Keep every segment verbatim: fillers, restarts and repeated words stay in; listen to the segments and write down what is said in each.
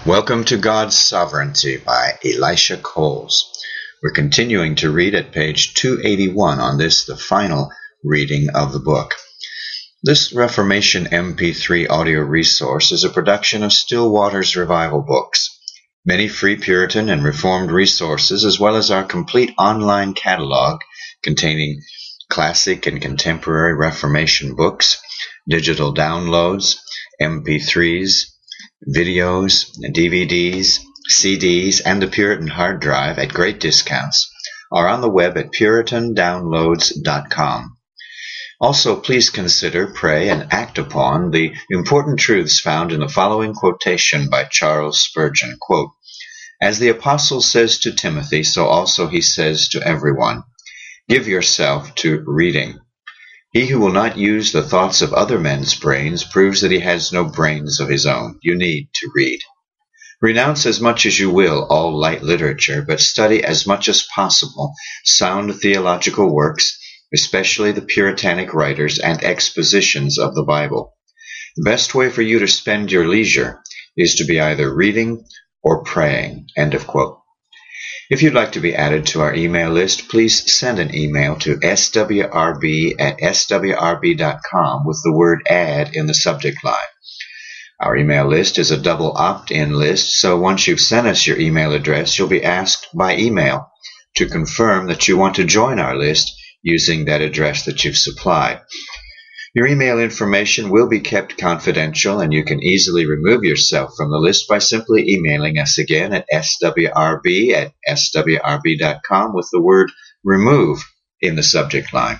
Welcome to God's Sovereignty by Elisha Coles. We're continuing to read at page two eighty-one on this, the final reading of the book. This Reformation M P three audio resource is a production of Still Waters Revival Books. Many free Puritan and Reformed resources, as well as our complete online catalog containing classic and contemporary Reformation books, digital downloads, M P threes, videos, D V Ds, C Ds, and the Puritan hard drive at great discounts are on the web at puritan downloads dot com. Also, please consider, pray, and act upon the important truths found in the following quotation by Charles Spurgeon. Quote, "As the apostle says to Timothy, so also he says to everyone, give yourself to reading. He who will not use the thoughts of other men's brains proves that he has no brains of his own. You need to read. Renounce as much as you will all light literature, but study as much as possible sound theological works, especially the Puritanic writers and expositions of the Bible. The best way for you to spend your leisure is to be either reading or praying." End of quote. If you'd like to be added to our email list, please send an email to s w r b at s w r b dot com with the word add in the subject line. Our email list is a double opt-in list, so once you've sent us your email address, you'll be asked by email to confirm that you want to join our list using that address that you've supplied. Your email information will be kept confidential, and you can easily remove yourself from the list by simply emailing us again at s w r b at s w r b dot com with the word remove in the subject line.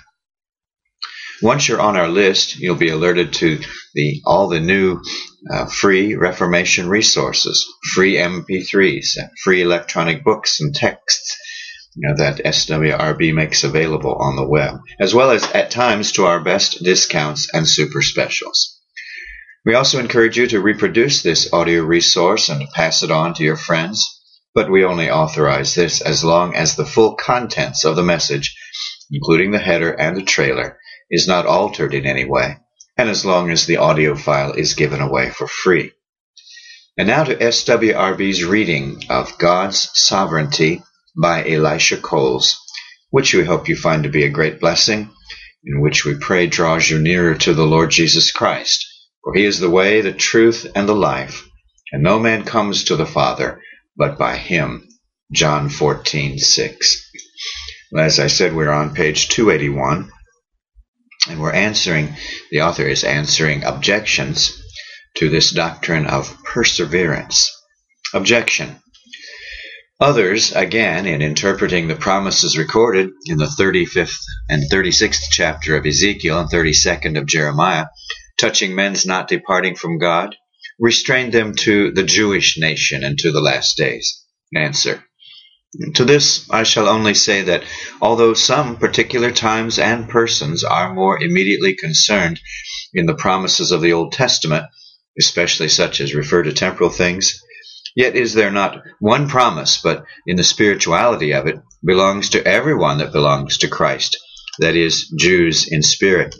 Once you're on our list, you'll be alerted to the all the new uh, free Reformation resources, free M P threes, free electronic books and texts, You know, that S W R B makes available on the web, as well as at times to our best discounts and super specials. We also encourage you to reproduce this audio resource and pass it on to your friends, but we only authorize this as long as the full contents of the message, including the header and the trailer, is not altered in any way, and as long as the audio file is given away for free. And now to S W R B's reading of God's Sovereignty by Elisha Coles, which we hope you find to be a great blessing, in which we pray draws you nearer to the Lord Jesus Christ, for he is the way, the truth, and the life, and no man comes to the Father but by him. John fourteen six. As I said, we're on page two eighty-one, and we're answering, the author is answering objections to this doctrine of perseverance. Objection. Others, again, in interpreting the promises recorded in the thirty-fifth and thirty-sixth chapter of Ezekiel and thirty-second of Jeremiah, touching men's not departing from God, restrained them to the Jewish nation and to the last days. Answer. To this I shall only say that although some particular times and persons are more immediately concerned in the promises of the Old Testament, especially such as refer to temporal things, yet is there not one promise, but in the spirituality of it belongs to everyone that belongs to Christ, that is, Jews in spirit.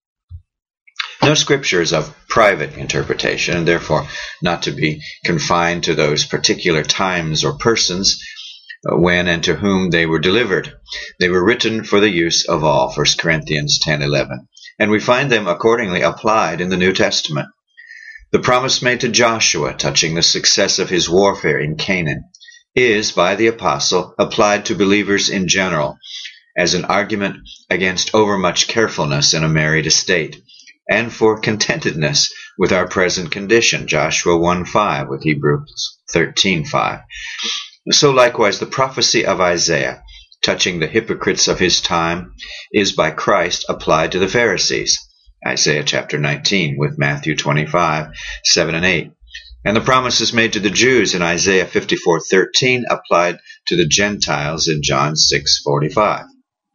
No scripture is of private interpretation, and therefore not to be confined to those particular times or persons when and to whom they were delivered. They were written for the use of all, First Corinthians ten eleven, and we find them accordingly applied in the New Testament. The promise made to Joshua touching the success of his warfare in Canaan is, by the apostle, applied to believers in general as an argument against overmuch carefulness in a married estate and for contentedness with our present condition, Joshua one five with Hebrews thirteen five. So likewise the prophecy of Isaiah touching the hypocrites of his time is by Christ applied to the Pharisees, Isaiah chapter nineteen with Matthew twenty-five, seven and eight. And the promises made to the Jews in Isaiah fifty-four thirteen applied to the Gentiles in John six forty-five.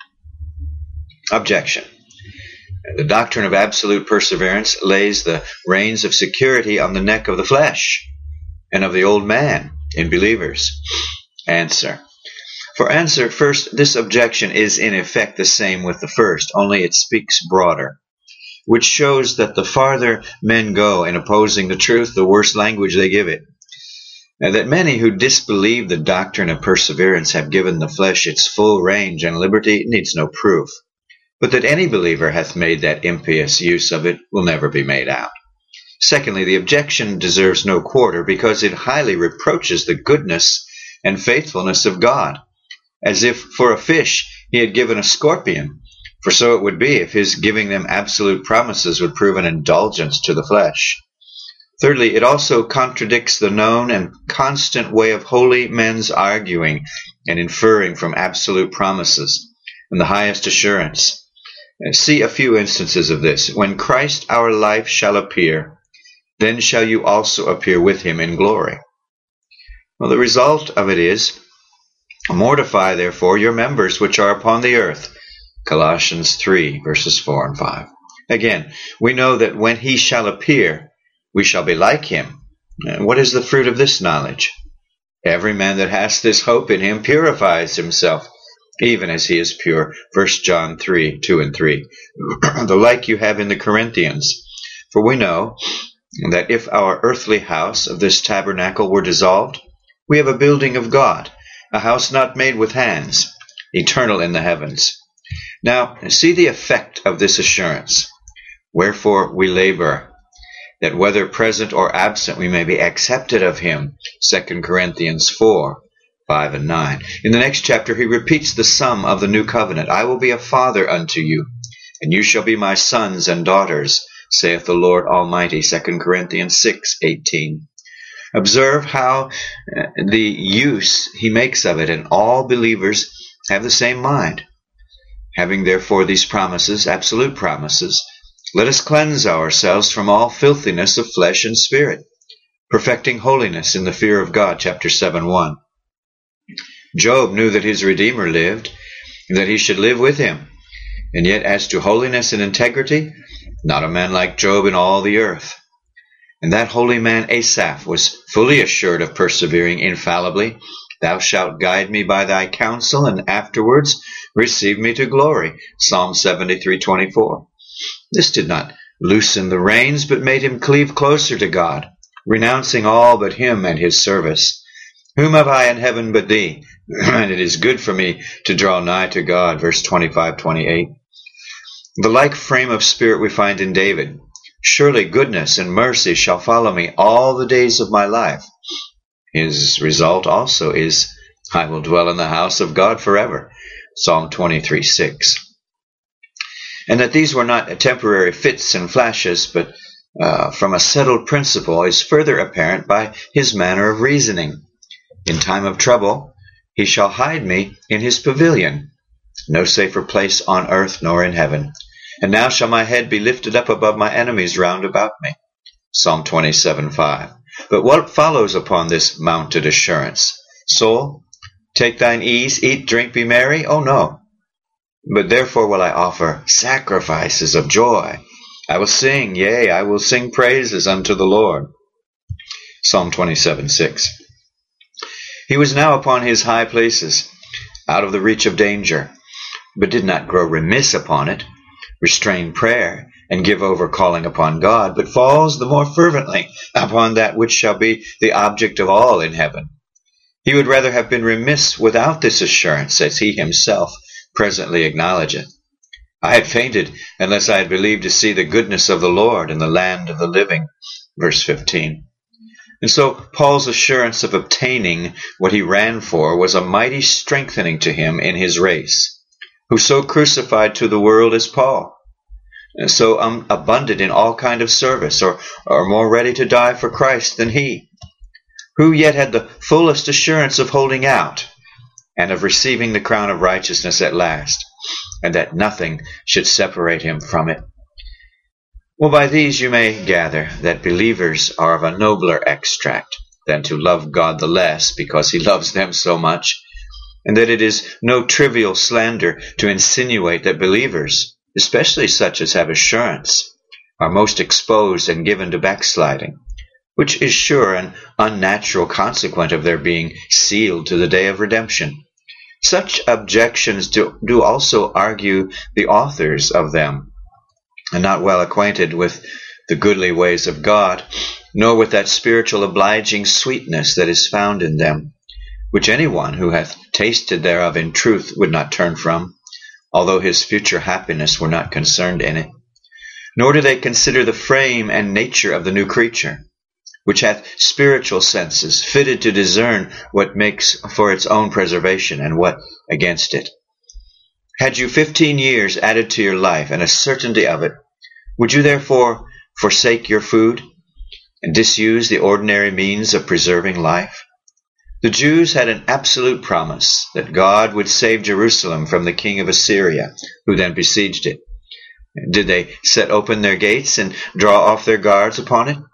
Objection. The doctrine of absolute perseverance lays the reins of security on the neck of the flesh and of the old man in believers. Answer. For answer, first, this objection is in effect the same with the first, only it speaks broader, which shows that the farther men go in opposing the truth, the worse language they give it. Now, that many who disbelieve the doctrine of perseverance have given the flesh its full range and liberty needs no proof, but that any believer hath made that impious use of it will never be made out. Secondly, the objection deserves no quarter, because it highly reproaches the goodness and faithfulness of God, as if for a fish he had given a scorpion, for so it would be if his giving them absolute promises would prove an indulgence to the flesh. Thirdly, it also contradicts the known and constant way of holy men's arguing and inferring from absolute promises and the highest assurance. See a few instances of this. When Christ our life shall appear, then shall you also appear with him in glory. Well, the result of it is, mortify therefore your members which are upon the earth. Colossians three, verses four and five. Again, we know that when he shall appear, we shall be like him. And what is the fruit of this knowledge? Every man that has this hope in him purifies himself, even as he is pure. First John three, two and three. The like you have in the Corinthians. For we know that if our earthly house of this tabernacle were dissolved, we have a building of God, a house not made with hands, eternal in the heavens. Now, see the effect of this assurance. Wherefore we labor, that whether present or absent we may be accepted of him. Second Corinthians four, five and nine. In the next chapter he repeats the sum of the new covenant. I will be a father unto you, and you shall be my sons and daughters, saith the Lord Almighty. Second Corinthians six, eighteen. Observe how the use he makes of it, and all believers have the same mind. Having therefore these promises, absolute promises, let us cleanse ourselves from all filthiness of flesh and spirit, perfecting holiness in the fear of God. Chapter seven, one. Job knew that his Redeemer lived, and that he should live with him. And yet as to holiness and integrity, not a man like Job in all the earth. And that holy man Asaph was fully assured of persevering infallibly. Thou shalt guide me by thy counsel, and afterwards receive me to glory. Psalm seventy-three, twenty-four. This did not loosen the reins, but made him cleave closer to God, renouncing all but him and his service. Whom have I in heaven but thee? And it is good for me to draw nigh to God. Verse twenty-five, twenty-eight. The like frame of spirit we find in David. Surely goodness and mercy shall follow me all the days of my life. His result also is, I will dwell in the house of God forever. Psalm twenty-three, six. And that these were not temporary fits and flashes, but uh, from a settled principle, is further apparent by his manner of reasoning. In time of trouble, he shall hide me in his pavilion. No safer place on earth nor in heaven. And now shall my head be lifted up above my enemies round about me. Psalm twenty-seven, five. But what follows upon this mounted assurance? Soul, take thine ease, eat, drink, be merry? Oh no. But therefore will I offer sacrifices of joy. I will sing, yea, I will sing praises unto the Lord. Psalm twenty-seven, six. He was now upon his high places, out of the reach of danger, but did not grow remiss upon it, restrain prayer, and give over calling upon God, but falls the more fervently upon that which shall be the object of all in heaven. He would rather have been remiss without this assurance, as he himself presently acknowledgeth. I had fainted unless I had believed to see the goodness of the Lord in the land of the living. Verse fifteen. And so Paul's assurance of obtaining what he ran for was a mighty strengthening to him in his race, who so crucified to the world as Paul, and so um, abundant in all kind of service, or, or more ready to die for Christ than he, who yet had the fullest assurance of holding out, and of receiving the crown of righteousness at last, and that nothing should separate him from it. Well, by these you may gather that believers are of a nobler extract than to love God the less because he loves them so much, and that it is no trivial slander to insinuate that believers, especially such as have assurance, are most exposed and given to backsliding, which is sure an unnatural consequent of their being sealed to the day of redemption. Such objections do, do also argue the authors of them, and not well acquainted with the goodly ways of God, nor with that spiritual obliging sweetness that is found in them, which any one who hath tasted thereof in truth would not turn from, although his future happiness were not concerned in it. Nor do they consider the frame and nature of the new creature, which hath spiritual senses, fitted to discern what makes for its own preservation, and what against it. Had you fifteen years added to your life, and a certainty of it, would you therefore forsake your food, and disuse the ordinary means of preserving life? The Jews had an absolute promise that God would save Jerusalem from the king of Assyria, who then besieged it. Did they set open their gates and draw off their guards upon it?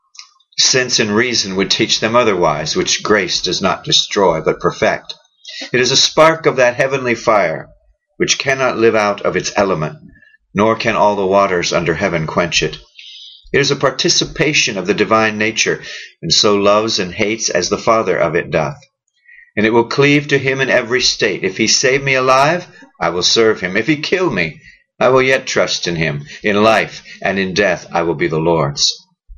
Sense and reason would teach them otherwise, which grace does not destroy, but perfect. It is a spark of that heavenly fire, which cannot live out of its element, nor can all the waters under heaven quench it. It is a participation of the divine nature, and so loves and hates as the Father of it doth. And it will cleave to him in every state. If he save me alive, I will serve him. If he kill me, I will yet trust in him. In life and in death I will be the Lord's.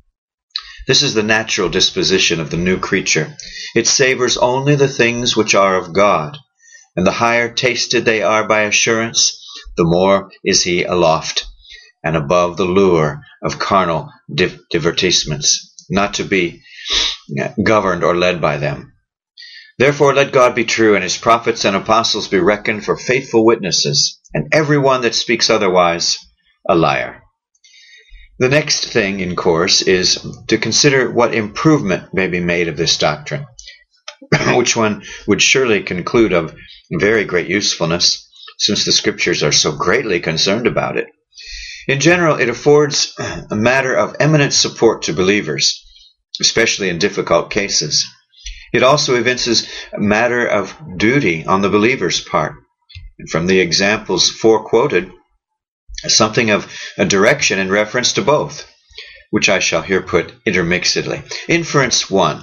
This is the natural disposition of the new creature. It savors only the things which are of God, and the higher tasted they are by assurance, the more is he aloft, and above the lure of carnal div- divertissements, not to be governed or led by them. Therefore let God be true, and his prophets and apostles be reckoned for faithful witnesses, and every one that speaks otherwise a liar. The next thing in course is to consider what improvement may be made of this doctrine, which one would surely conclude of very great usefulness, since the Scriptures are so greatly concerned about it. In general, it affords a matter of eminent support to believers, especially in difficult cases. It also evinces a matter of duty on the believer's part, and from the examples forequoted, something of a direction in reference to both, which I shall here put intermixedly. Inference one.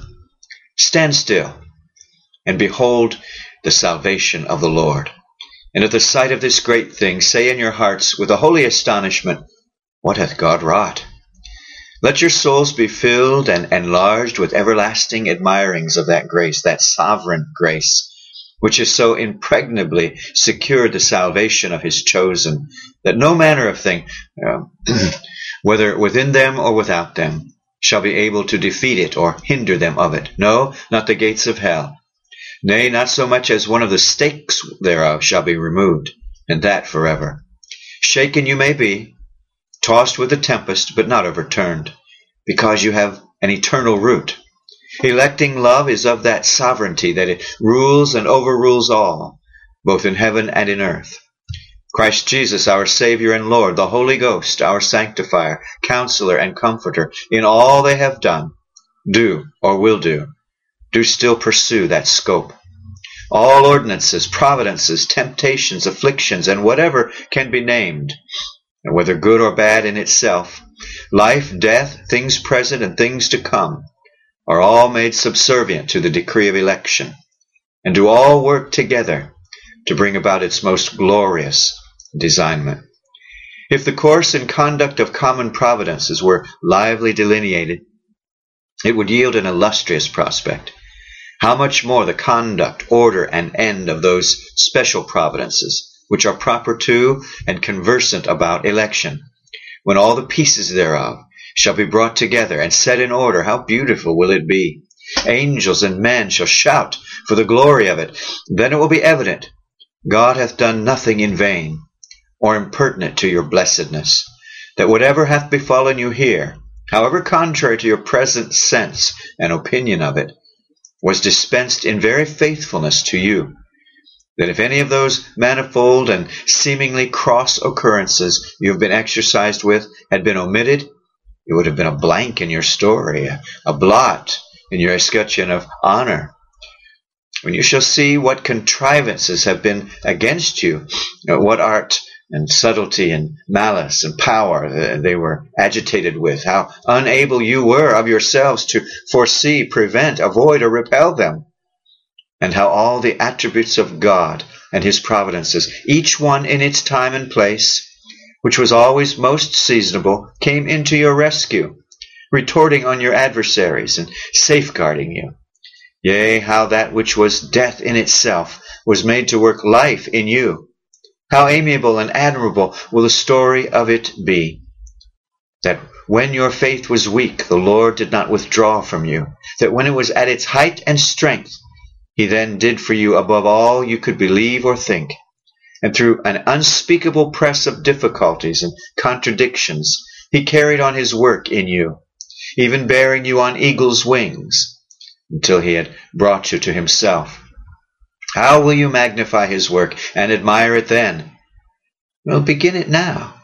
Stand still, and behold the salvation of the Lord. And at the sight of this great thing, say in your hearts with a holy astonishment, what hath God wrought? Let your souls be filled and enlarged with everlasting admirings of that grace, that sovereign grace, which has so impregnably secured the salvation of his chosen, that no manner of thing, uh, whether within them or without them, shall be able to defeat it or hinder them of it. No, not the gates of hell. Nay, not so much as one of the stakes thereof shall be removed, and that forever. Shaken you may be, tossed with the tempest, but not overturned, because you have an eternal root. Electing love is of that sovereignty that it rules and overrules all, both in heaven and in earth. Christ Jesus, our Savior and Lord, the Holy Ghost, our Sanctifier, Counselor, and Comforter, in all they have done, do, or will do, do still pursue that scope. All ordinances, providences, temptations, afflictions, and whatever can be named, and whether good or bad in itself, life, death, things present, and things to come, are all made subservient to the decree of election, and do all work together to bring about its most glorious designment. If the course and conduct of common providences were lively delineated, it would yield an illustrious prospect. How much more the conduct, order, and end of those special providences, which are proper to and conversant about election, when all the pieces thereof shall be brought together and set in order, how beautiful will it be! Angels and men shall shout for the glory of it. Then it will be evident God hath done nothing in vain, or impertinent to your blessedness, that whatever hath befallen you here, however contrary to your present sense and opinion of it, was dispensed in very faithfulness to you, that if any of those manifold and seemingly cross occurrences you have been exercised with had been omitted, it would have been a blank in your story, a blot in your escutcheon of honor. When you shall see what contrivances have been against you, what art and subtlety and malice and power they were agitated with, how unable you were of yourselves to foresee, prevent, avoid, or repel them, and how all the attributes of God and his providences, each one in its time and place, which was always most seasonable, came into your rescue, retorting on your adversaries and safeguarding you. Yea, how that which was death in itself was made to work life in you. How amiable and admirable will the story of it be, that when your faith was weak, the Lord did not withdraw from you, that when it was at its height and strength, he then did for you above all you could believe or think, and through an unspeakable press of difficulties and contradictions, he carried on his work in you, even bearing you on eagle's wings, until he had brought you to himself. How will you magnify his work and admire it then? Well, begin it now.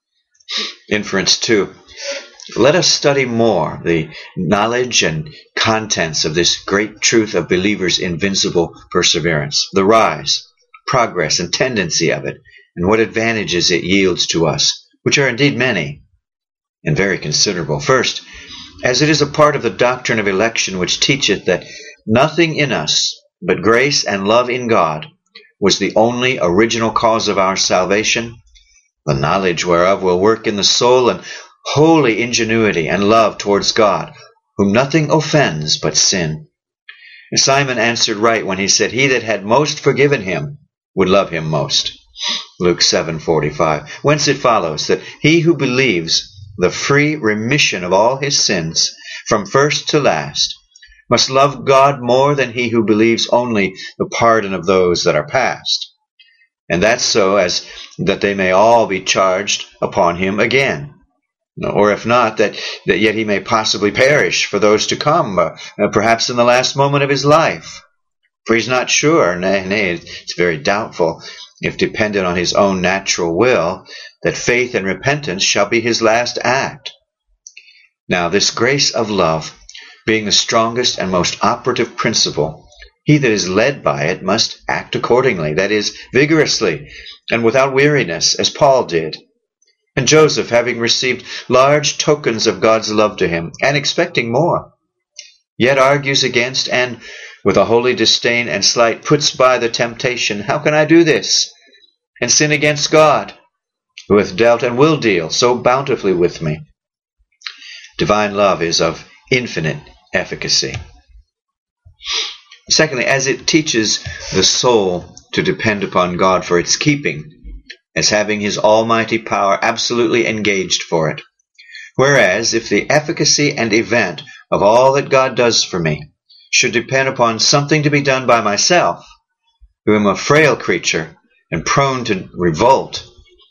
Inference two. Let us study more the knowledge and contents of this great truth of believers' invincible perseverance, the rise, progress, and tendency of it, and what advantages it yields to us, which are indeed many and very considerable. First, as it is a part of the doctrine of election which teacheth that nothing in us but grace and love in God was the only original cause of our salvation, the knowledge whereof will work in the soul and holy ingenuity and love towards God, whom nothing offends but sin. And Simon answered right when he said, He that had most forgiven him would love him most. Luke seven forty-five. Whence it follows that he who believes the free remission of all his sins from first to last must love God more than he who believes only the pardon of those that are past. And that's so as that they may all be charged upon him again. Or if not, that, that yet he may possibly perish for those to come, uh, perhaps in the last moment of his life. For he's not sure, nay, nay, it's very doubtful, if dependent on his own natural will, that faith and repentance shall be his last act. Now this grace of love, being the strongest and most operative principle, he that is led by it must act accordingly, that is, vigorously, and without weariness, as Paul did. And Joseph, having received large tokens of God's love to him, and expecting more, yet argues against, and with a holy disdain and slight puts by the temptation, How can I do this, and sin against God, who hath dealt and will deal so bountifully with me? Divine love is of infinite efficacy. Secondly, as it teaches the soul to depend upon God for its keeping, as having his almighty power absolutely engaged for it. Whereas, if the efficacy and event of all that God does for me should depend upon something to be done by myself, who am a frail creature and prone to revolt,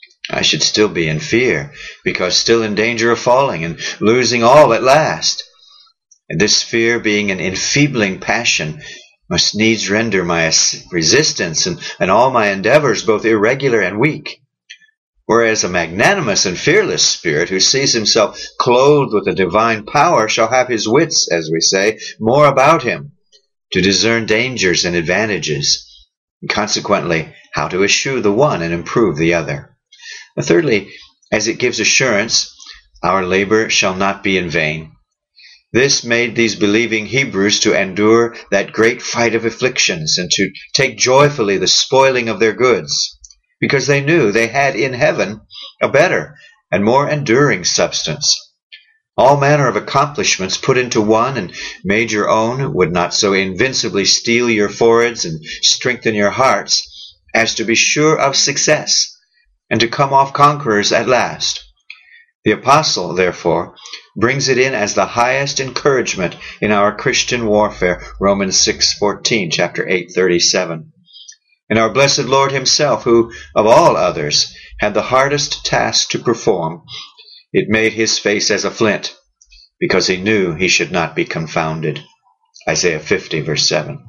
I should still be in fear, because still in danger of falling and losing all at last. And this fear, being an enfeebling passion, must needs render my resistance and, and all my endeavors both irregular and weak. Whereas a magnanimous and fearless spirit, who sees himself clothed with a divine power, shall have his wits, as we say, more about him, to discern dangers and advantages, and consequently how to eschew the one and improve the other. And thirdly, as it gives assurance, our labor shall not be in vain. This made these believing Hebrews to endure that great fight of afflictions, and to take joyfully the spoiling of their goods, because they knew they had in heaven a better and more enduring substance. All manner of accomplishments put into one and made your own would not so invincibly steel your foreheads and strengthen your hearts as to be sure of success and to come off conquerors at last. The apostle, therefore, brings it in as the highest encouragement in our Christian warfare, Romans six fourteen, chapter eight thirty-seven. And our blessed Lord himself, who, of all others, had the hardest task to perform, it made his face as a flint, because he knew he should not be confounded. Isaiah fifty, verse seven.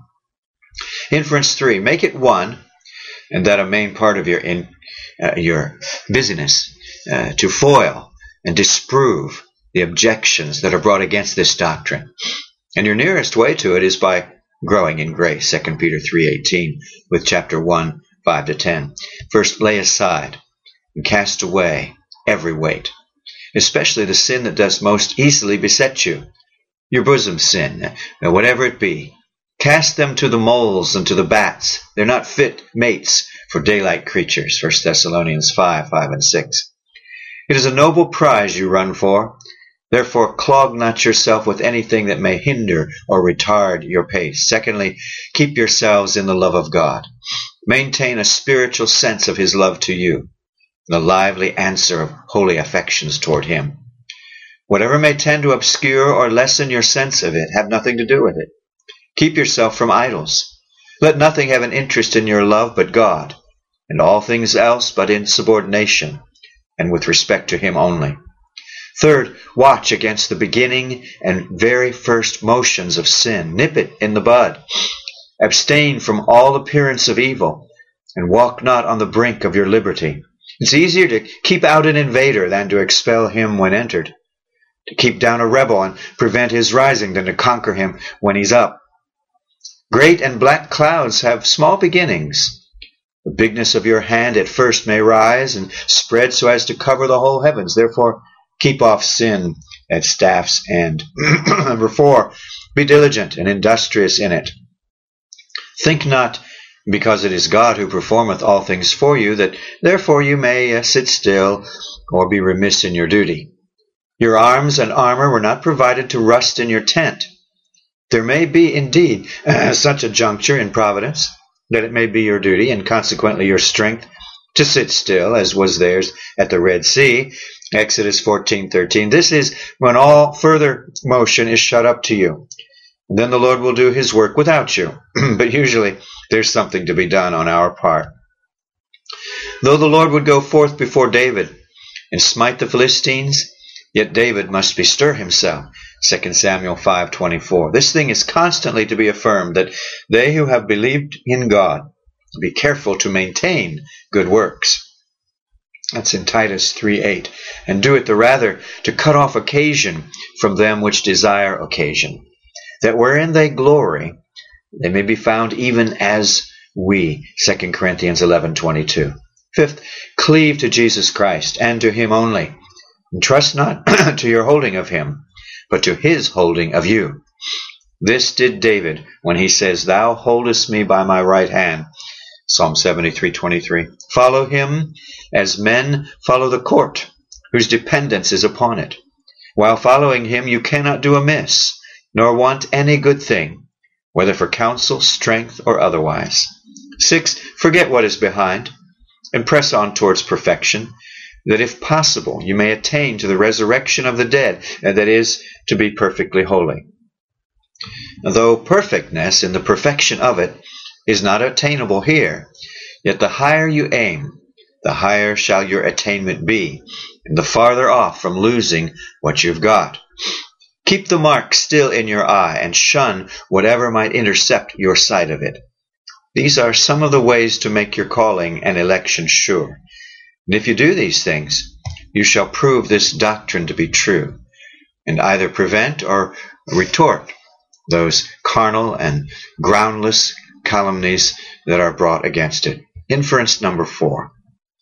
Inference three, make it one, and that a main part of your, in, uh, your busyness, uh, to foil and disprove the objections that are brought against this doctrine. And your nearest way to it is by growing in grace, Second Peter three eighteen, with chapter one, five to ten. First, lay aside and cast away every weight, especially the sin that does most easily beset you, your bosom sin, whatever it be. Cast them to the moles and to the bats. They're not fit mates for daylight creatures, First Thessalonians five, five and six. It is a noble prize you run for, Therefore, clog not yourself with anything that may hinder or retard your pace. Secondly, keep yourselves in the love of God. Maintain a spiritual sense of his love to you, the lively answer of holy affections toward him. Whatever may tend to obscure or lessen your sense of it, have nothing to do with it. Keep yourself from idols. Let nothing have an interest in your love but God, and all things else but in subordination, and with respect to him only. Third, watch against the beginning and very first motions of sin. Nip it in the bud. Abstain from all appearance of evil, and walk not on the brink of your liberty. It's easier to keep out an invader than to expel him when entered. To keep down a rebel and prevent his rising than to conquer him when he's up. Great and black clouds have small beginnings. The bigness of your hand at first may rise and spread so as to cover the whole heavens. Therefore, keep off sin at staff's end. Number four, be diligent and industrious in it. Think not, because it is God who performeth all things for you, that therefore you may uh, sit still or be remiss in your duty. Your arms and armor were not provided to rust in your tent. There may be indeed uh, such a juncture in providence, that it may be your duty, and consequently your strength, to sit still, as was theirs at the Red Sea, Exodus fourteen thirteen. This is when all further motion is shut up to you. Then the Lord will do his work without you. But usually there's something to be done on our part. Though the Lord would go forth before David and smite the Philistines, yet David must bestir himself. Second Samuel five twenty-four. This thing is constantly to be affirmed, that they who have believed in God be careful to maintain good works. That's in Titus three eight. And do it the rather to cut off occasion from them which desire occasion, that wherein they glory, they may be found even as we. Second Corinthians eleven twenty-two. Fifth, cleave to Jesus Christ, and to him only. And trust not to your holding of him, but to his holding of you. This did David when he says, Thou holdest me by my right hand. Psalm seventy-three twenty-three. Follow him as men follow the court, whose dependence is upon it. While following him, you cannot do amiss, nor want any good thing, whether for counsel, strength, or otherwise. Six, forget what is behind, and press on towards perfection, that if possible you may attain to the resurrection of the dead, and that is, to be perfectly holy. Though perfectness in the perfection of it is not attainable here, yet the higher you aim, the higher shall your attainment be, and the farther off from losing what you've got. Keep the mark still in your eye, and shun whatever might intercept your sight of it. These are some of the ways to make your calling and election sure. And if you do these things, you shall prove this doctrine to be true, and either prevent or retort those carnal and groundless calumnies that are brought against it. Inference number four.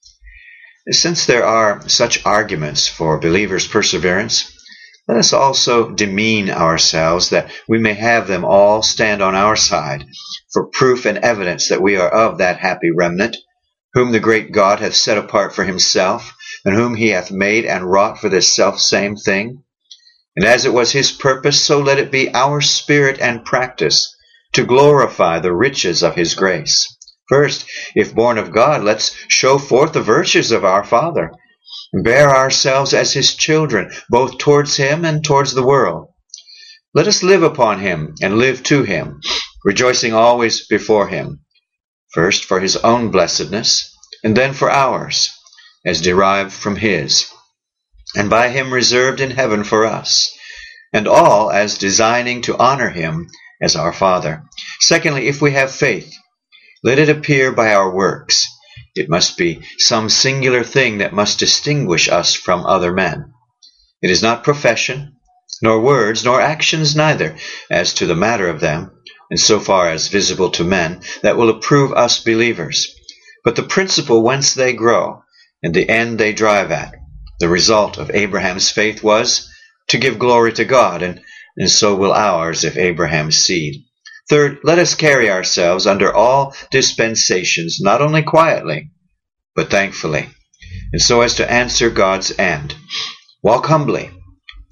Since there are such arguments for believers' perseverance, let us also demean ourselves, that we may have them all stand on our side, for proof and evidence that we are of that happy remnant, whom the great God hath set apart for himself, and whom he hath made and wrought for this selfsame thing. And as it was his purpose, so let it be our spirit and practice, to glorify the riches of his grace. First, if born of God, let's show forth the virtues of our Father, and bear ourselves as his children, both towards him and towards the world. Let us live upon him and live to him, rejoicing always before him, first for his own blessedness, and then for ours, as derived from his, and by him reserved in heaven for us, and all as designing to honor him as our Father. Secondly, if we have faith, let it appear by our works. It must be some singular thing that must distinguish us from other men. It is not profession, nor words, nor actions neither, as to the matter of them, and so far as visible to men, that will approve us believers, but the principle whence they grow, and the end they drive at. The result of Abraham's faith was to give glory to God, and, and so will ours if Abraham's seed. Third, let us carry ourselves under all dispensations, not only quietly, but thankfully, and so as to answer God's end. Walk humbly,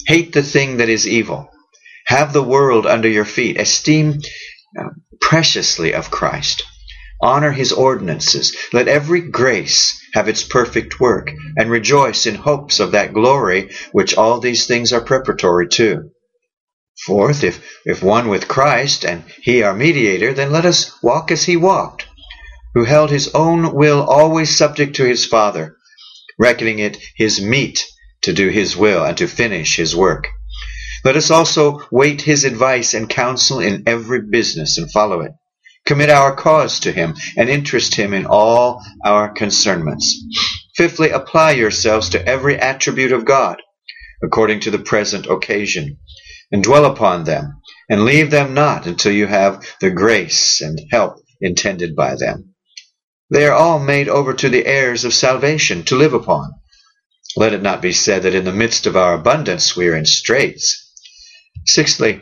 Hate the thing that is evil. Have the world under your feet. Esteem uh, preciously of Christ. Honor his ordinances. Let every grace have its perfect work, and rejoice in hopes of that glory which all these things are preparatory to. Fourth, if, if one with Christ, and he our mediator, then let us walk as he walked, who held his own will always subject to his Father, reckoning it his meat to do his will and to finish his work. Let us also wait his advice and counsel in every business and follow it. Commit our cause to him and interest him in all our concernments. Fifthly, apply yourselves to every attribute of God, according to the present occasion, and dwell upon them, and leave them not until you have the grace and help intended by them. They are all made over to the heirs of salvation to live upon. Let it not be said that in the midst of our abundance we are in straits. Sixthly,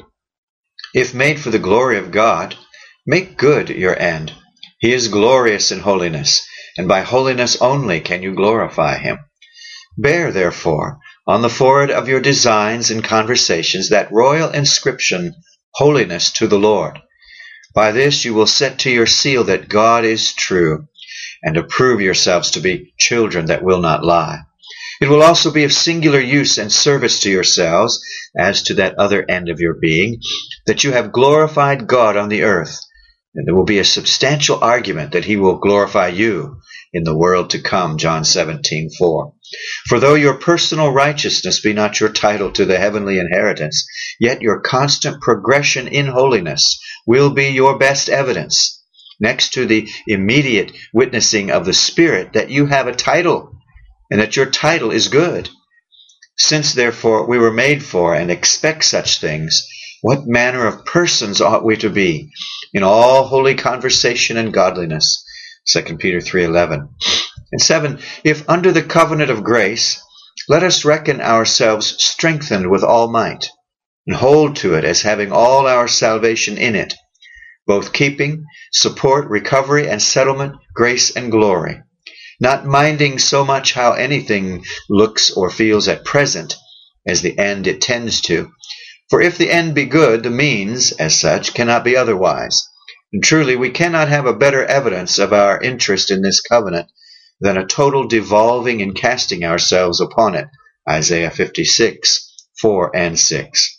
if made for the glory of God, make good your end. He is glorious in holiness, and by holiness only can you glorify him. Bear, therefore, on the forehead of your designs and conversations that royal inscription, Holiness to the Lord. By this you will set to your seal that God is true, and approve yourselves to be children that will not lie. It will also be of singular use and service to yourselves, as to that other end of your being, that you have glorified God on the earth, and there will be a substantial argument that he will glorify you in the world to come, John seventeen four. For though your personal righteousness be not your title to the heavenly inheritance, yet your constant progression in holiness will be your best evidence, next to the immediate witnessing of the Spirit, that you have a title, and that your title is good. Since therefore we were made for and expect such things, what manner of persons ought we to be in all holy conversation and godliness? Second Peter three eleven. And seven, if under the covenant of grace, let us reckon ourselves strengthened with all might, and hold to it as having all our salvation in it, both keeping, support, recovery, and settlement, grace and glory, not minding so much how anything looks or feels at present, as the end it tends to. For if the end be good, the means, as such, cannot be otherwise. And truly, we cannot have a better evidence of our interest in this covenant than a total devolving and casting ourselves upon it. Isaiah fifty-six, four and six.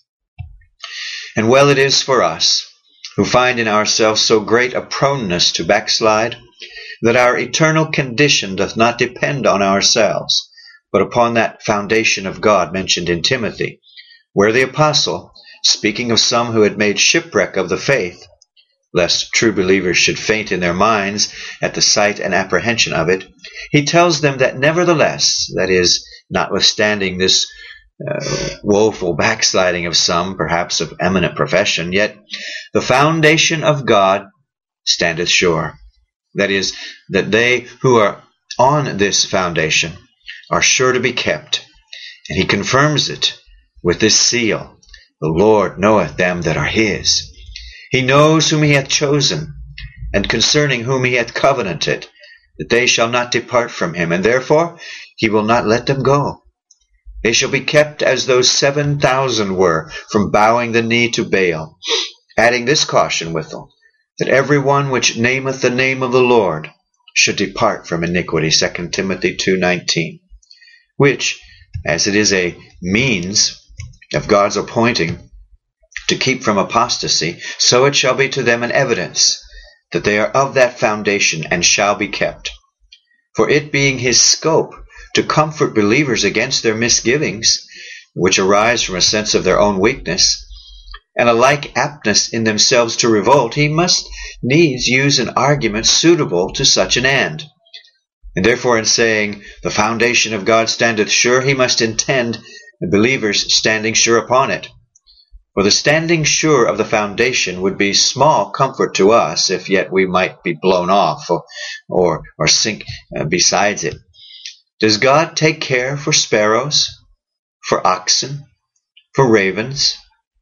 And well it is for us, who find in ourselves so great a proneness to backslide, that our eternal condition doth not depend on ourselves, but upon that foundation of God mentioned in Timothy, where the apostle, speaking of some who had made shipwreck of the faith, lest true believers should faint in their minds at the sight and apprehension of it, he tells them that nevertheless, that is, notwithstanding this uh, woeful backsliding of some, perhaps of eminent profession, yet the foundation of God standeth sure. That is, that they who are on this foundation are sure to be kept. And he confirms it with this seal: the Lord knoweth them that are his. He knows whom he hath chosen, and concerning whom he hath covenanted, that they shall not depart from him, and therefore he will not let them go. They shall be kept as those seven thousand were from bowing the knee to Baal, adding this caution withal, that every one which nameth the name of the Lord should depart from iniquity, Second Timothy two nineteen, which, as it is a means of God's appointing to keep from apostasy, so it shall be to them an evidence that they are of that foundation and shall be kept. For it being his scope to comfort believers against their misgivings, which arise from a sense of their own weakness, and a like aptness in themselves to revolt, he must needs use an argument suitable to such an end. And therefore in saying, the foundation of God standeth sure, he must intend the believers standing sure upon it. For the standing sure of the foundation would be small comfort to us, if yet we might be blown off or, or, or sink uh, besides it. Does God take care for sparrows, for oxen, for ravens,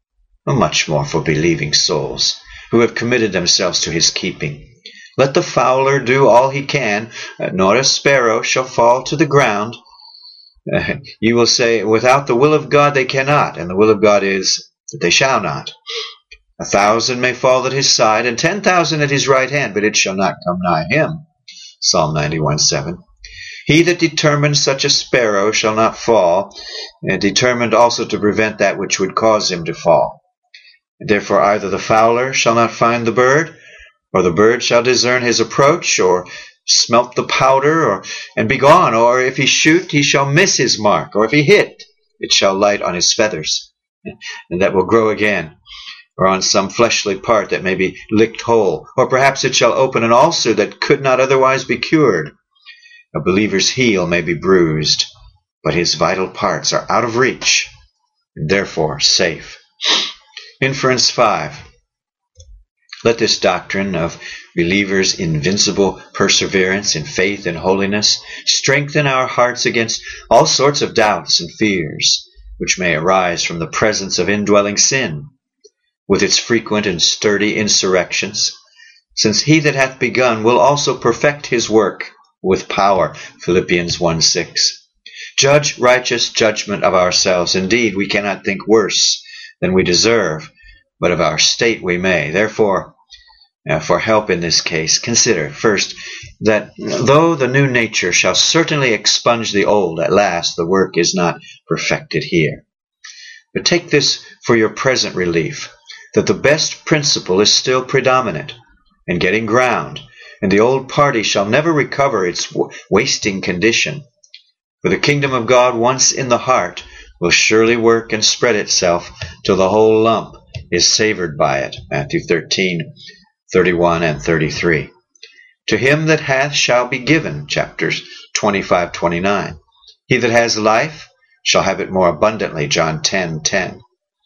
or much more for believing souls, who have committed themselves to his keeping? Let the fowler do all he can, uh, not a sparrow shall fall to the ground, Uh, you will say, without the will of God they cannot, and the will of God is that they shall not. A thousand may fall at his side, and ten thousand at his right hand, but it shall not come nigh him. Psalm ninety-one seven. He that determines such a sparrow shall not fall, and determined also to prevent that which would cause him to fall. And therefore either the fowler shall not find the bird, or the bird shall discern his approach, or smelt the powder, or and be gone. Or if he shoot, he shall miss his mark. Or if he hit, it shall light on his feathers, and that will grow again. Or on some fleshly part that may be licked whole. Or perhaps it shall open an ulcer that could not otherwise be cured. A believer's heel may be bruised, but his vital parts are out of reach, and therefore safe. Inference five. Let this doctrine of believers' invincible perseverance in faith and holiness strengthen our hearts against all sorts of doubts and fears, which may arise from the presence of indwelling sin, with its frequent and sturdy insurrections, since he that hath begun will also perfect his work with power. Philippians one six. Judge righteous judgment of ourselves. Indeed, we cannot think worse than we deserve, but of our state we may. Therefore, uh, for help in this case, consider, first, that though the new nature shall certainly expunge the old, at last the work is not perfected here. But take this for your present relief, that the best principle is still predominant and getting ground, and the old party shall never recover its w- wasting condition. For the kingdom of God, once in the heart, will surely work and spread itself till the whole lump is savored by it. Matthew thirteen, thirty-one and thirty-three. To him that hath shall be given. Chapters twenty-five, twenty-nine. He that has life shall have it more abundantly. John ten, ten.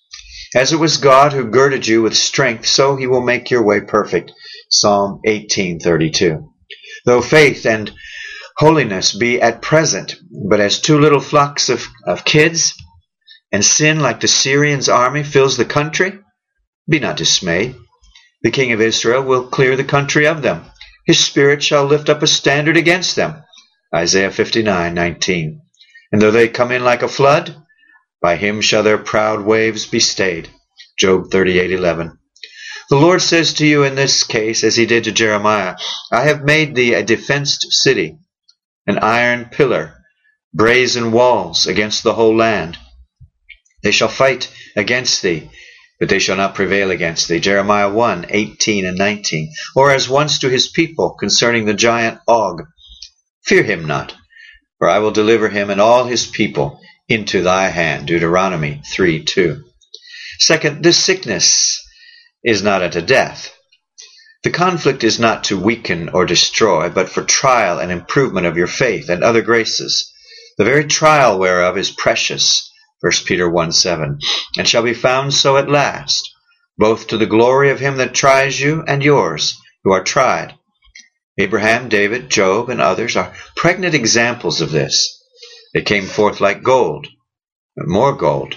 As it was God who girded you with strength, so he will make your way perfect. Psalm eighteen, thirty-two. Though faith and holiness be at present but as two little flocks of, of kids, and sin like the Syrian's army fills the country, be not dismayed. The king of Israel will clear the country of them. His spirit shall lift up a standard against them. Isaiah fifty-nine, nineteen. And though they come in like a flood, by him shall their proud waves be stayed. Job thirty-eight, eleven. The Lord says to you in this case, as he did to Jeremiah, I have made thee a defenced city, an iron pillar, brazen walls against the whole land. They shall fight against thee, but they shall not prevail against thee. Jeremiah one, eighteen and nineteen. Or as once to his people concerning the giant Og, fear him not, for I will deliver him and all his people into thy hand. Deuteronomy three, two. Second, this sickness is not unto death. The conflict is not to weaken or destroy, but for trial and improvement of your faith and other graces, the very trial whereof is precious. First Peter one, seven. And shall be found so at last, both to the glory of him that tries you and yours who are tried. Abraham, David, Job, and others are pregnant examples of this. They came forth like gold, but more gold,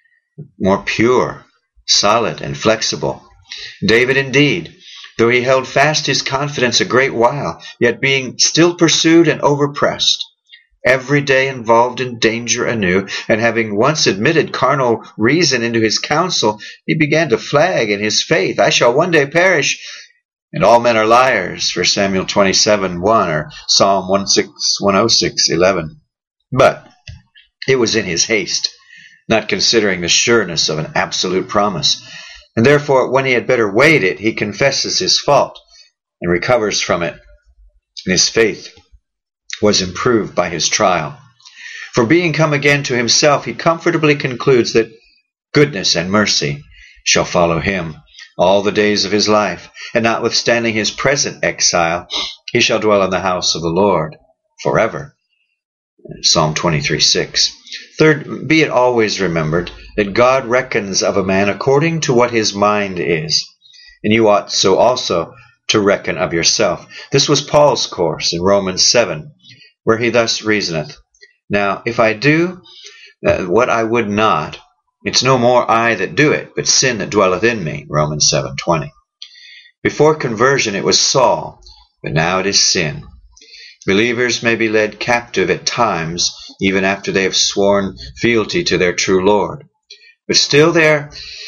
more pure, solid, and flexible. David indeed, though he held fast his confidence a great while, yet being still pursued and overpressed, every day involved in danger anew, and having once admitted carnal reason into his counsel, he began to flag in his faith. I shall one day perish, and all men are liars. First Samuel twenty-seven, one, or Psalm one oh six, eleven. But it was in his haste, not considering the sureness of an absolute promise. And therefore, when he had better weighed it, he confesses his fault and recovers from it. And his faith was improved by his trial. For being come again to himself, he comfortably concludes that goodness and mercy shall follow him all the days of his life. And notwithstanding his present exile, he shall dwell in the house of the Lord forever. Psalm twenty-three, six. Third, be it always remembered that God reckons of a man according to what his mind is, and you ought so also to reckon of yourself. This was Paul's course in Romans seven, where he thus reasoneth, Now, if I do uh, what I would not, it's no more I that do it, but sin that dwelleth in me. Romans seven, twenty. Before conversion it was Saul, but now it is sin. Believers may be led captive at times, even after they have sworn fealty to their true Lord. But still they are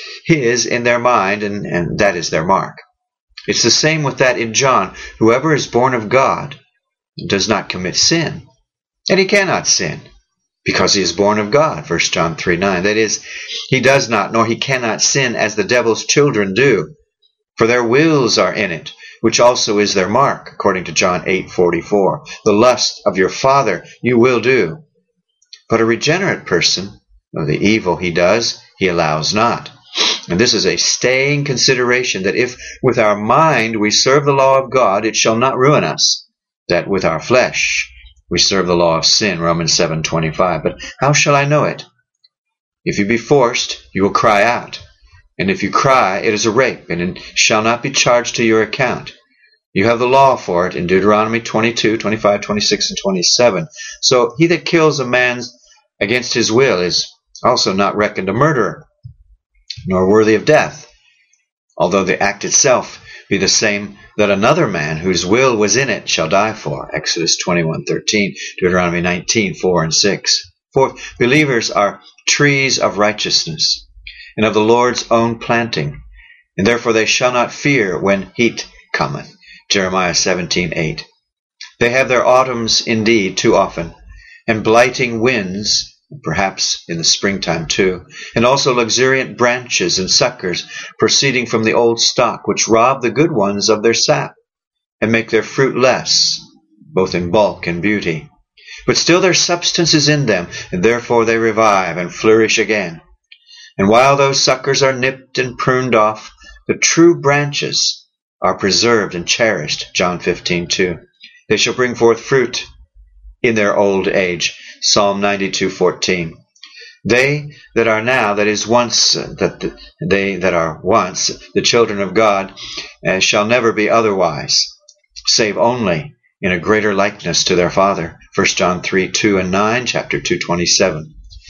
His in their mind, and, and that is their mark. It's the same with that in John. Whoever is born of God does not commit sin. And he cannot sin, because he is born of God, First John three nine. That is, he does not, nor he cannot sin as the devil's children do, for their wills are in it, which also is their mark, according to John eight forty-four. The lust of your father you will do. But a regenerate person, of the evil he does, he allows not. And this is a staying consideration, that if with our mind we serve the law of God, it shall not ruin us, that with our flesh we serve the law of sin, Romans seven twenty-five. But how shall I know it? If you be forced, you will cry out. And if you cry, it is a rape, and it shall not be charged to your account. You have the law for it in Deuteronomy twenty-two, twenty-five, twenty-six, and twenty-seven. So he that kills a man against his will is also not reckoned a murderer, nor worthy of death, although the act itself be the same that another man whose will was in it shall die for. Exodus twenty-one thirteen, Deuteronomy nineteen four and six. Fourth, believers are trees of righteousness, and of the Lord's own planting, and therefore they shall not fear when heat cometh. Jeremiah seventeen eight. They have their autumns indeed too often, and blighting winds, perhaps in the springtime too, and also luxuriant branches and suckers proceeding from the old stock, which rob the good ones of their sap, and make their fruit less, both in bulk and beauty. But still their substance is in them, and therefore they revive and flourish again. And while those suckers are nipped and pruned off, the true branches are preserved and cherished, John fifteen two. They shall bring forth fruit in their old age, Psalm ninety-two fourteen. They that are now, that is once, uh, that the, they that are once the children of God, uh, shall never be otherwise, save only in a greater likeness to their Father. First John three two and nine, chapter two twenty-seven.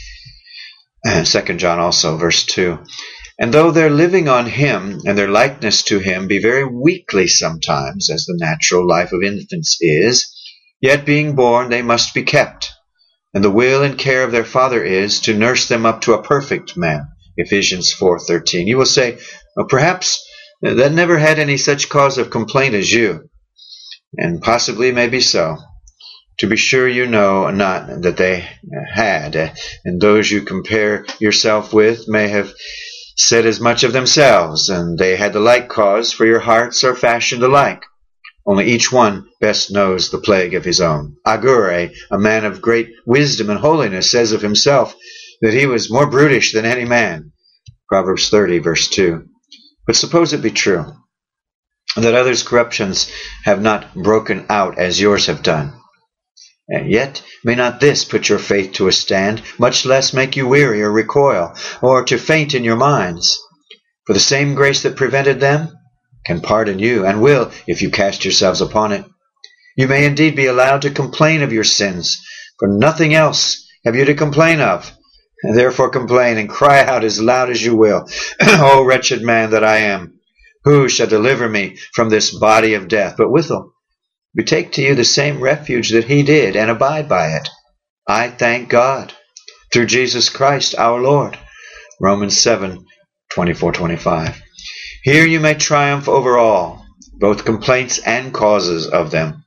And Second John also, verse two. And though their living on him and their likeness to him be very weakly sometimes, as the natural life of infants is, yet being born they must be kept. And the will and care of their Father is to nurse them up to a perfect man. Ephesians four thirteen. You will say, well, perhaps that never had any such cause of complaint as you. And possibly maybe so. To be sure you know not that they had, and those you compare yourself with may have said as much of themselves, and they had the like cause, for your hearts are fashioned alike. Only each one best knows the plague of his own. Agur, a, a man of great wisdom and holiness, says of himself that he was more brutish than any man. Proverbs thirty, verse two. But suppose it be true, that others' corruptions have not broken out as yours have done. And yet may not this put your faith to a stand, much less make you weary or recoil, or to faint in your minds? For the same grace that prevented them can pardon you, and will, if you cast yourselves upon it. You may indeed be allowed to complain of your sins, for nothing else have you to complain of. And therefore complain, and cry out as loud as you will. O wretched man that I am, who shall deliver me from this body of death? But withal, betake to you the same refuge that he did, and abide by it. I thank God, through Jesus Christ our Lord. Romans seven, twenty-four twenty-five. Here you may triumph over all, both complaints and causes of them.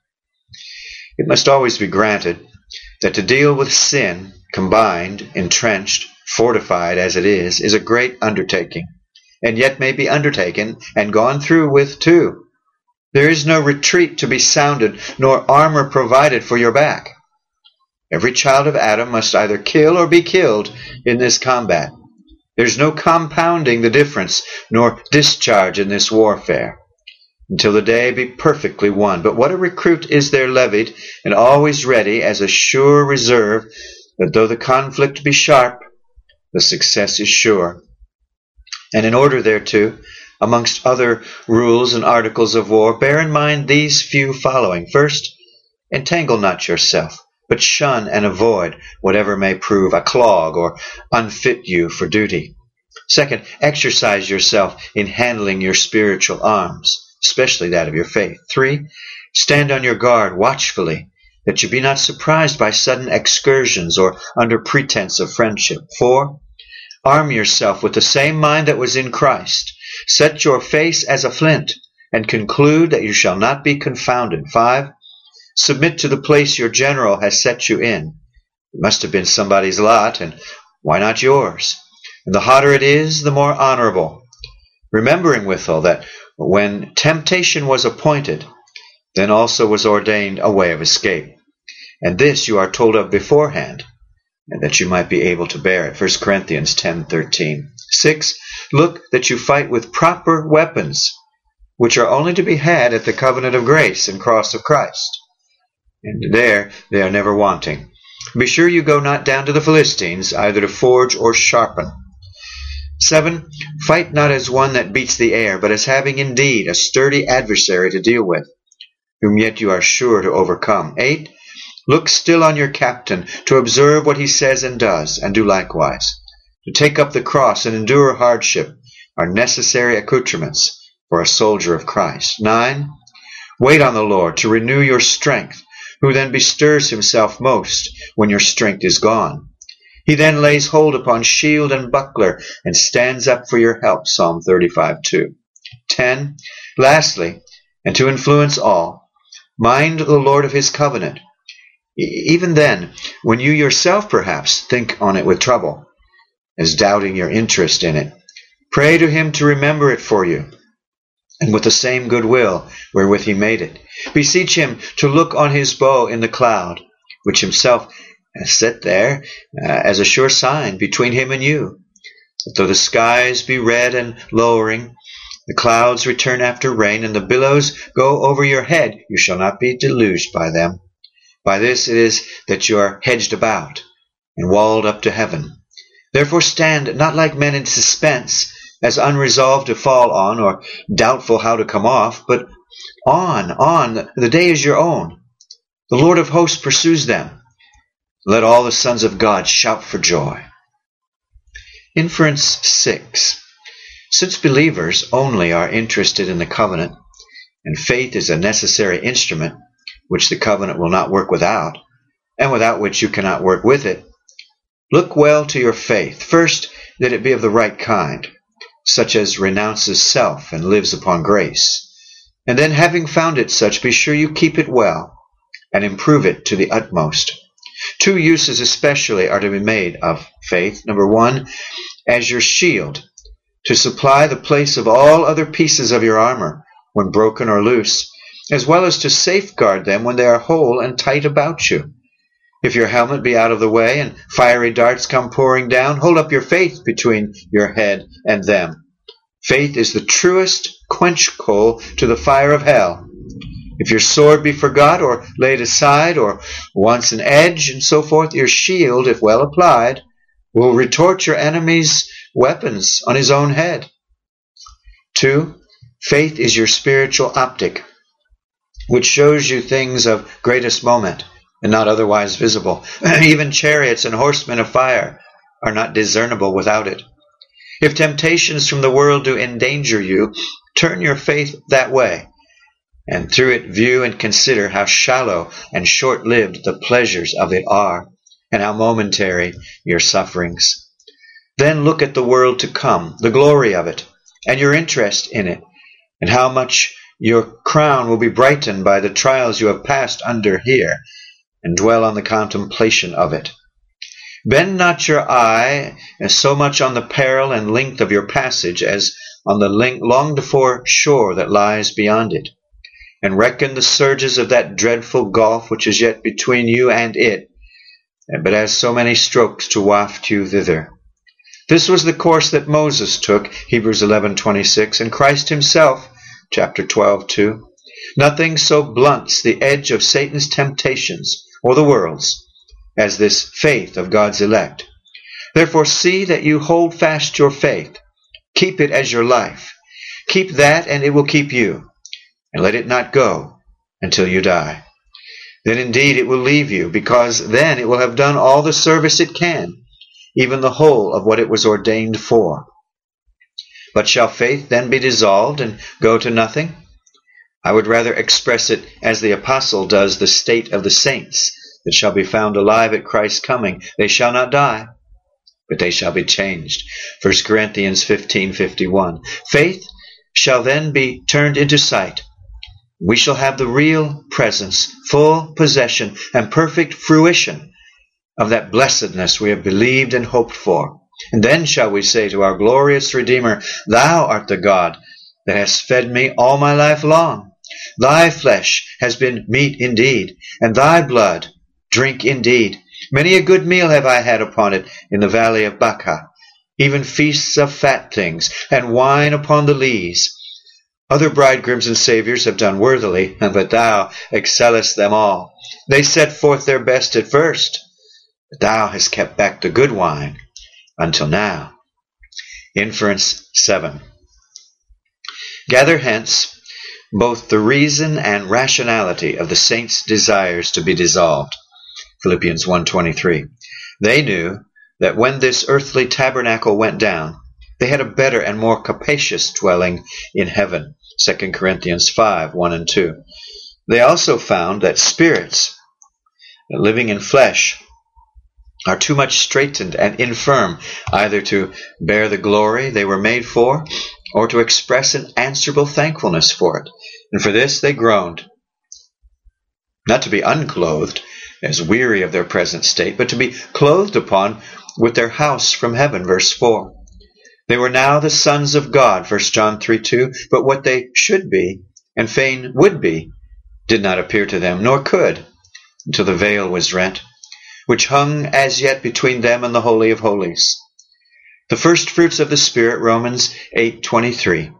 It must always be granted that to deal with sin, combined, entrenched, fortified as it is, is a great undertaking, and yet may be undertaken and gone through with too. There is no retreat to be sounded, nor armor provided for your back. Every child of Adam must either kill or be killed in this combat. There's no compounding the difference, nor discharge in this warfare, until the day be perfectly won. But what a recruit is there levied, and always ready as a sure reserve, that though the conflict be sharp, the success is sure. And in order thereto, amongst other rules and articles of war, bear in mind these few following. First, entangle not yourself, but shun and avoid whatever may prove a clog or unfit you for duty. Second, exercise yourself in handling your spiritual arms, especially that of your faith. Three, stand on your guard watchfully, that you be not surprised by sudden excursions or under pretense of friendship. Four, arm yourself with the same mind that was in Christ. Set your face as a flint, and conclude that you shall not be confounded. Five, submit to the place your general has set you in. It must have been somebody's lot, and why not yours? And the hotter it is, the more honorable. Remembering withal that when temptation was appointed, then also was ordained a way of escape. And this you are told of beforehand, and that you might be able to bear it. First Corinthians ten thirteen. Six, look that you fight with proper weapons, which are only to be had at the covenant of grace and cross of Christ. And there they are never wanting. Be sure you go not down to the Philistines, either to forge or sharpen. Seven, fight not as one that beats the air, but as having indeed a sturdy adversary to deal with, whom yet you are sure to overcome. Eight, look still on your captain, to observe what he says and does, and do likewise. To take up the cross and endure hardship are necessary accoutrements for a soldier of Christ. Nine, wait on the Lord to renew your strength, who then bestirs himself most when your strength is gone. He then lays hold upon shield and buckler and stands up for your help. Psalm thirty-five two. Ten, lastly, and to influence all, mind the Lord of his covenant. Even then, when you yourself perhaps think on it with trouble, as doubting your interest in it, pray to him to remember it for you, and with the same goodwill wherewith he made it. Beseech him to look on his bow in the cloud, which himself has set there uh, as a sure sign between him and you, that though the skies be red and lowering, the clouds return after rain, and the billows go over your head, you shall not be deluged by them. By this it is that you are hedged about and walled up to heaven. Therefore stand not like men in suspense, as unresolved to fall on, or doubtful how to come off, but on, on, the day is your own. The Lord of hosts pursues them. Let all the sons of God shout for joy. Inference six. Since believers only are interested in the covenant, and faith is a necessary instrument, which the covenant will not work without, and without which you cannot work with it, look well to your faith. First, that it be of the right kind, such as renounces self and lives upon grace. And then, having found it such, be sure you keep it well, and improve it to the utmost. Two uses especially are to be made of faith. Number one, as your shield, to supply the place of all other pieces of your armor when broken or loose, as well as to safeguard them when they are whole and tight about you. If your helmet be out of the way and fiery darts come pouring down, hold up your faith between your head and them. Faith is the truest quench coal to the fire of hell. If your sword be forgot or laid aside, or wants an edge and so forth, your shield, if well applied, will retort your enemy's weapons on his own head. Two, faith is your spiritual optic, which shows you things of greatest moment and not otherwise visible. Even chariots and horsemen of fire are not discernible without it. If temptations from the world do endanger you, turn your faith that way, and through it view and consider how shallow and short-lived the pleasures of it are, and how momentary your sufferings. Then look at the world to come, the glory of it, and your interest in it, and how much your crown will be brightened by the trials you have passed under here, and dwell on the contemplation of it. Bend not your eye so much on the peril and length of your passage as on the longed-for shore that lies beyond it, and reckon the surges of that dreadful gulf which is yet between you and it, but has so many strokes to waft you thither. This was the course that Moses took, Hebrews eleven twenty-six, and Christ himself, chapter twelve two. Nothing so blunts the edge of Satan's temptations, or the world's, as this faith of God's elect. Therefore see that you hold fast your faith. Keep it as your life. Keep that, and it will keep you. And let it not go until you die. Then indeed it will leave you, because then it will have done all the service it can, even the whole of what it was ordained for. But shall faith then be dissolved and go to nothing? I would rather express it as the apostle does the state of the saints that shall be found alive at Christ's coming. They shall not die, but they shall be changed. First Corinthians fifteen fifty-one. Faith shall then be turned into sight. We shall have the real presence, full possession, and perfect fruition of that blessedness we have believed and hoped for. And then shall we say to our glorious Redeemer, Thou art the God that hast fed me all my life long. Thy flesh has been meat indeed, and thy blood drink indeed. Many a good meal have I had upon it in the valley of Baca, even feasts of fat things, and wine upon the lees. Other bridegrooms and saviors have done worthily, but thou excellest them all. They set forth their best at first, but thou hast kept back the good wine until now. Inference seven. Gather hence both the reason and rationality of the saints' desires to be dissolved. Philippians one twenty-three. They knew that when this earthly tabernacle went down, they had a better and more capacious dwelling in heaven. Second Corinthians five one and two. They also found that spirits living in flesh are too much straitened and infirm either to bear the glory they were made for or to express an answerable thankfulness for it. And for this they groaned, not to be unclothed, as weary of their present state, but to be clothed upon with their house from heaven. Verse four. They were now the sons of God, First John three two, but what they should be, and fain would be, did not appear to them, nor could, until the veil was rent, which hung as yet between them and the Holy of Holies. The first fruits of the Spirit, Romans eight twenty-three.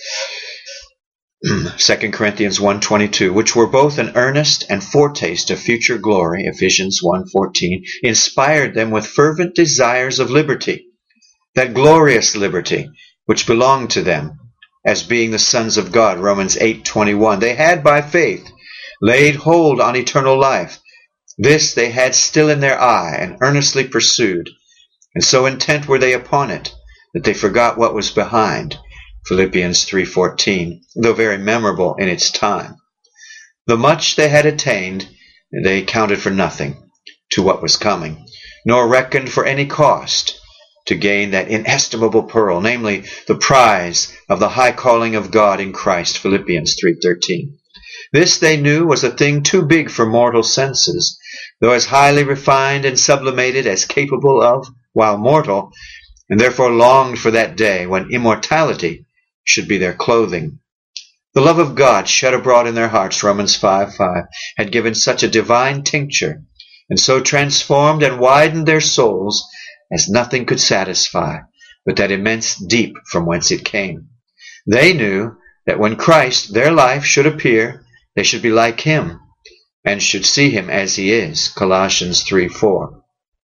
Second Corinthians one twenty-two, which were both an earnest and foretaste of future glory, Ephesians one fourteen, inspired them with fervent desires of liberty, that glorious liberty which belonged to them as being the sons of God, Romans eight twenty-one. They had by faith laid hold on eternal life. This they had still in their eye and earnestly pursued, and so intent were they upon it that they forgot what was behind, Philippians three fourteen, though very memorable in its time. The much they had attained they counted for nothing to what was coming, nor reckoned for any cost to gain that inestimable pearl, namely the prize of the high calling of God in Christ, Philippians three thirteen. This they knew was a thing too big for mortal senses, though as highly refined and sublimated as capable of while mortal, and therefore longed for that day when immortality should be their clothing. The love of God shed abroad in their hearts, Romans five five, had given such a divine tincture, and so transformed and widened their souls as nothing could satisfy but that immense deep from whence it came. They knew that when Christ, their life, should appear, they should be like him, and should see him as he is, Colossians three four.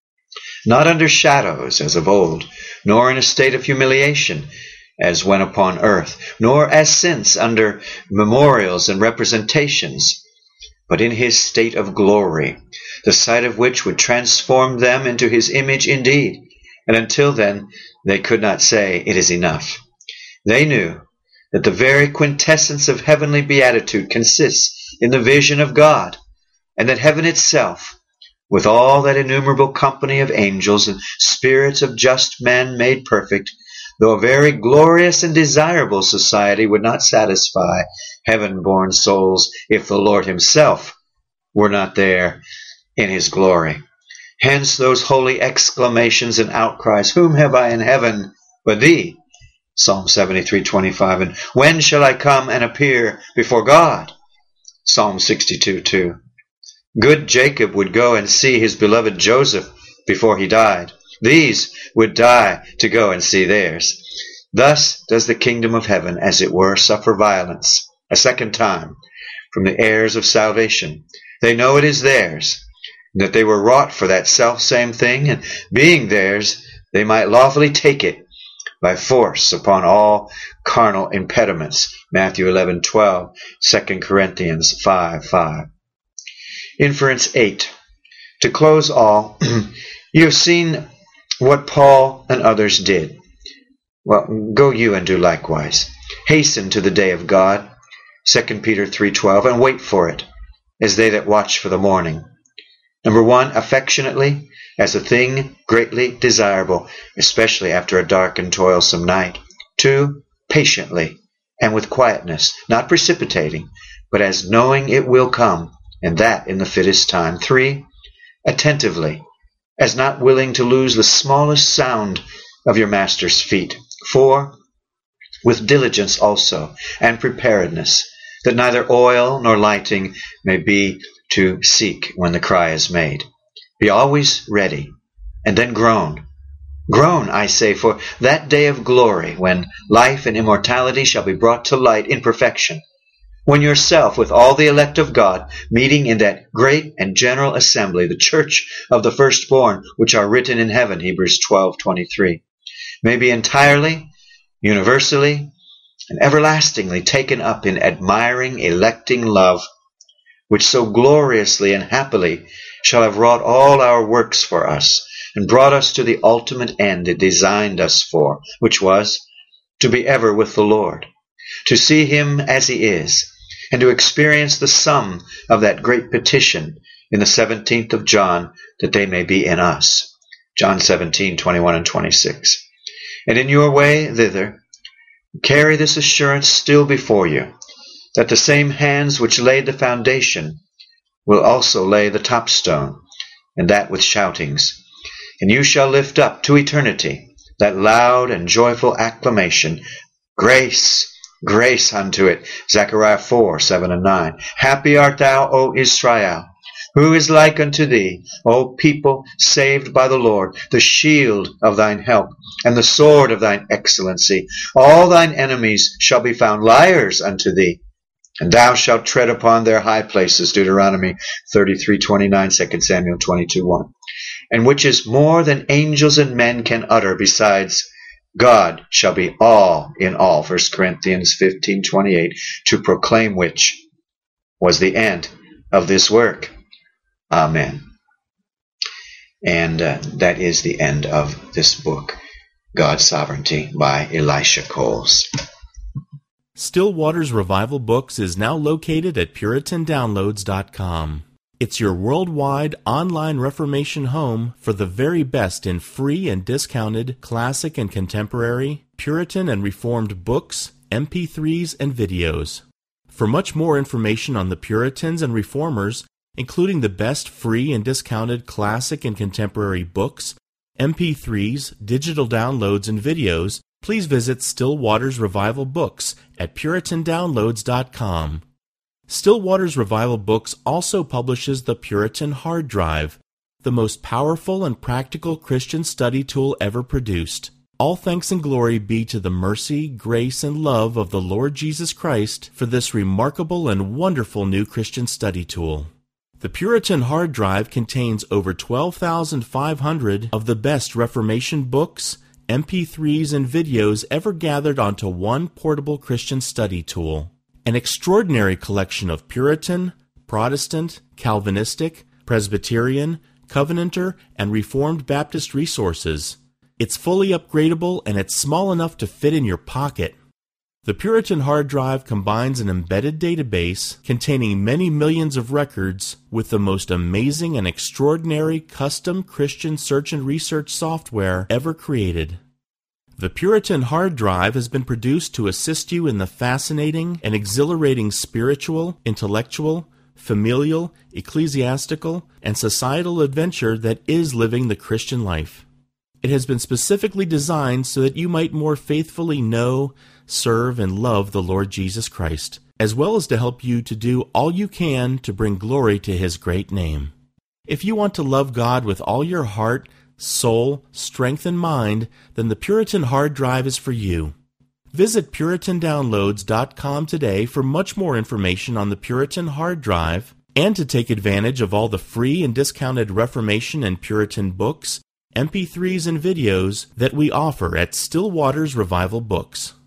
Not under shadows as of old, nor in a state of humiliation as when upon earth, nor as since under memorials and representations, but in his state of glory, the sight of which would transform them into his image indeed. And until then, they could not say, it is enough. They knew that the very quintessence of heavenly beatitude consists in the vision of God, and that heaven itself, with all that innumerable company of angels and spirits of just men made perfect, though a very glorious and desirable society, would not satisfy heaven-born souls if the Lord himself were not there in his glory. Hence those holy exclamations and outcries, whom have I in heaven but thee? Psalm seventy-three twenty-five. And when shall I come and appear before God? Psalm sixty-two two. Good Jacob would go and see his beloved Joseph before he died. These would die to go and see theirs. Thus does the kingdom of heaven, as it were, suffer violence a second time from the heirs of salvation. They know it is theirs, and that they were wrought for that self-same thing, and being theirs, they might lawfully take it by force upon all carnal impediments. Matthew eleven twelve, Second Corinthians five five. Inference eight. To close all, you have seen what Paul and others did. Well, go you and do likewise. Hasten to the day of God, Second Peter three twelve, and wait for it, as they that watch for the morning. Number one, affectionately, as a thing greatly desirable, especially after a dark and toilsome night. Two, patiently, and with quietness, not precipitating, but as knowing it will come, and that in the fittest time. Three, attentively, as not willing to lose the smallest sound of your master's feet. Four, with diligence also, and preparedness, that neither oil nor lighting may be to seek when the cry is made. Be always ready, and then groan. Groan, I say, for that day of glory, when life and immortality shall be brought to light in perfection, when yourself, with all the elect of God, meeting in that great and general assembly, the church of the firstborn, which are written in heaven, Hebrews twelve twenty-three, may be entirely, universally, and everlastingly taken up in admiring, electing love, which so gloriously and happily shall have wrought all our works for us, and brought us to the ultimate end it designed us for, which was to be ever with the Lord, to see him as he is, and to experience the sum of that great petition in the seventeenth of John, that they may be in us. John seventeen twenty-one and twenty-six. And in your way thither, carry this assurance still before you, that the same hands which laid the foundation will also lay the top stone, and that with shoutings. And you shall lift up to eternity that loud and joyful acclamation, Grace, grace unto it. Zechariah four, seven and nine. Happy art thou, O Israel! Who is like unto thee, O people saved by the Lord, the shield of thine help, and the sword of thine excellency? All thine enemies shall be found liars unto thee, and thou shalt tread upon their high places. Deuteronomy thirty-three twenty-nine, Second Samuel twenty-two one. And which is more than angels and men can utter, besides God shall be all in all. First Corinthians fifteen twenty-eight, to proclaim which was the end of this work. Amen. And uh, that is the end of this book, God's Sovereignty, by Elisha Coles. Still Waters Revival Books is now located at Puritan Downloads dot com. It's your worldwide online Reformation home for the very best in free and discounted classic and contemporary, Puritan and Reformed books, M P threes, and videos. For much more information on the Puritans and Reformers, including the best free and discounted classic and contemporary books, M P threes, digital downloads, and videos, please visit Still Waters Revival Books at Puritan Downloads dot com. Still Waters Revival Books also publishes the Puritan Hard Drive, the most powerful and practical Christian study tool ever produced. All thanks and glory be to the mercy, grace, and love of the Lord Jesus Christ for this remarkable and wonderful new Christian study tool. The Puritan Hard Drive contains over twelve thousand five hundred of the best Reformation books, M P threes, and videos ever gathered onto one portable Christian study tool. An extraordinary collection of Puritan, Protestant, Calvinistic, Presbyterian, Covenanter, and Reformed Baptist resources. It's fully upgradable and it's small enough to fit in your pocket. The Puritan Hard Drive combines an embedded database containing many millions of records with the most amazing and extraordinary custom Christian search and research software ever created. The Puritan Hard Drive has been produced to assist you in the fascinating and exhilarating spiritual, intellectual, familial, ecclesiastical, and societal adventure that is living the Christian life. It has been specifically designed so that you might more faithfully know, serve, and love the Lord Jesus Christ, as well as to help you to do all you can to bring glory to His great name. If you want to love God with all your heart, soul, strength, and mind, then the Puritan Hard Drive is for you. Visit Puritan Downloads dot com today for much more information on the Puritan Hard Drive and to take advantage of all the free and discounted Reformation and Puritan books, M P threes, and videos that we offer at Still Waters Revival Books.